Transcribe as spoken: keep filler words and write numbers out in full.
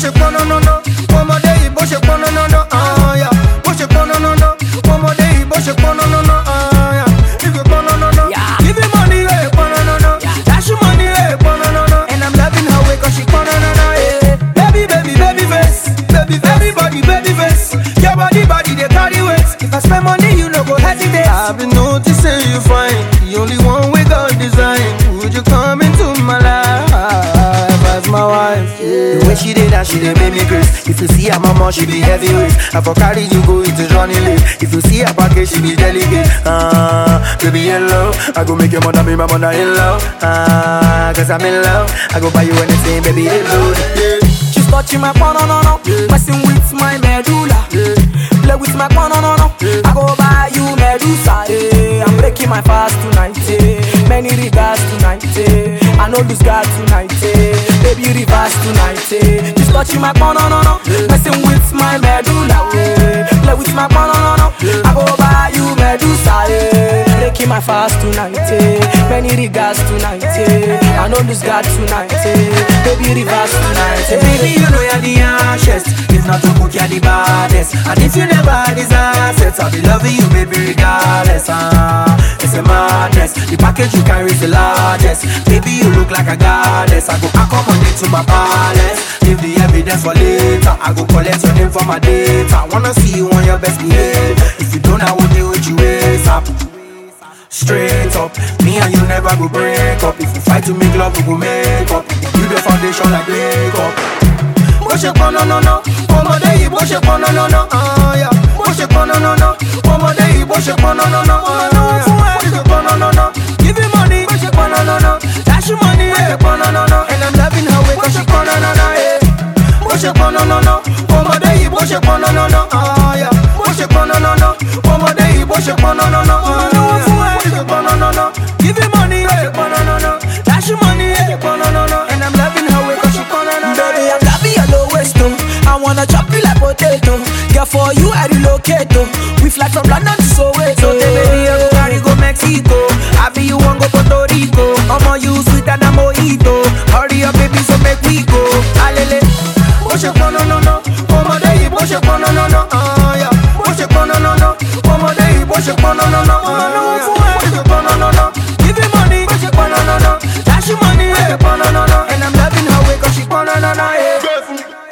ṣe pọ́n no no no, ọmọdé yìí bó ṣe pọ́n no no no, ah yeah. Bó ṣe pọ́n no no no, ọmọdé yìí bó ṣe pọ́n no no no, ah yeah. If you pọ́n no no no, give me money, eh, pọ́n no no no. Dash you money, eh, pọ́n no no no. And I'm loving her way 'cause she pọ́n no no no, yeah. Baby, baby, baby face, baby, everybody, baby face. Your body, body, they carry weight. If I spend money, you no go hesitate. I've been noticing you fine, the only one we got design. Would you come into my life as my wife? Yeah. The way she did that, she did make me crazy. If you see her mama, she be heavyweight. I for carry you go into Johnny Lee. If you see her package, she be delicate. Ah, uh, baby hello, I go make your mother be my mother in love. Ah, uh, 'cause I'm in love. I go buy you anything, baby hello. Yeah. She's touching my no no no, messing with my medulla. Yeah. Play with my no no no, I go buy you Medusa. Yeah. I'm breaking my fast tonight. Yeah. Many regards tonight. Yeah. I know this guy tonight. Yeah. Baby reverse tonight. Yeah. She's touching my no no no, messing with my medulla. Yeah. Play with my no no no, I go buy you Medusa. Yeah. Breaking my fast tonight. Yeah. Many regards tonight. Yeah. I know this guy tonight. Yeah. Baby reverse tonight. Yeah. Baby, you know you're the anxious. If not to cook, you're the baddest. And if you never had these assets, I'll be loving you, baby, regardless. Ah, uh, it's a madness. The package you carry is the largest. Baby, you look like a goddess. I go accommodate to my palace. Leave the evidence for later. I go collect your name for my data. I wanna see you on your best behavior. If you don't, I will deal with you ASAP. Straight up, me and you never go break up. If you fight to make love, we go make up. You the foundation like makeup. Bó ṣe pọ́n no no no, ọmọdé yìí bó ṣe pọ́n no no no, ah yeah. Bó ṣe pọ́n no no no, ọmọdé yìí bó ṣe pọ́n no no no, ah yeah. Bó ṣe pọ́n no no no, give me money, bó ṣe pọ́n no no no. Dash you money, bó ṣe pọ́n no no no. And I'm loving her way 'cause she pọ́n no no no, yeah. Bó ṣe pọ́n no no no, ọmọdé yìí bó ṣe pọ́n no no no, ah yeah. Bó ṣe pọ́n no no no, ọmọdé yìí bó ṣe pọ́n no no no, ah yeah. Bó ṣe pọ́n no no no, give me money, bó ṣe pọ́n no no no. Dash you money, bó ṣe pọ́n no no no. And I'm loving her way 'cause she pọ́n no no no. Baby, I'm loving your low waist, oh. I wanna chop you like potato. Girl, for you I relocate, oh. We fly from London to Soweto. So take baby, I go carry go Mexico. I be you want go Puerto Rico. I'ma use sweet and a mojito. Hurry up, baby, so make we go. Alele, bó ṣe pọ́n no no no, ọmọdé yìí bó ṣe pọ́n no no no, ah yeah. Bó ṣe pọ́n no no no, ọmọdé yìí bó ṣe pọ́n no no no, ah yeah. Bó ṣe pọ́n no no no, give me money, bó ṣe pọ́n no no no. Dash you money, bó ṣe pọ́n no no no. And I'm loving her way 'cause she pọ́n no no no, yeah.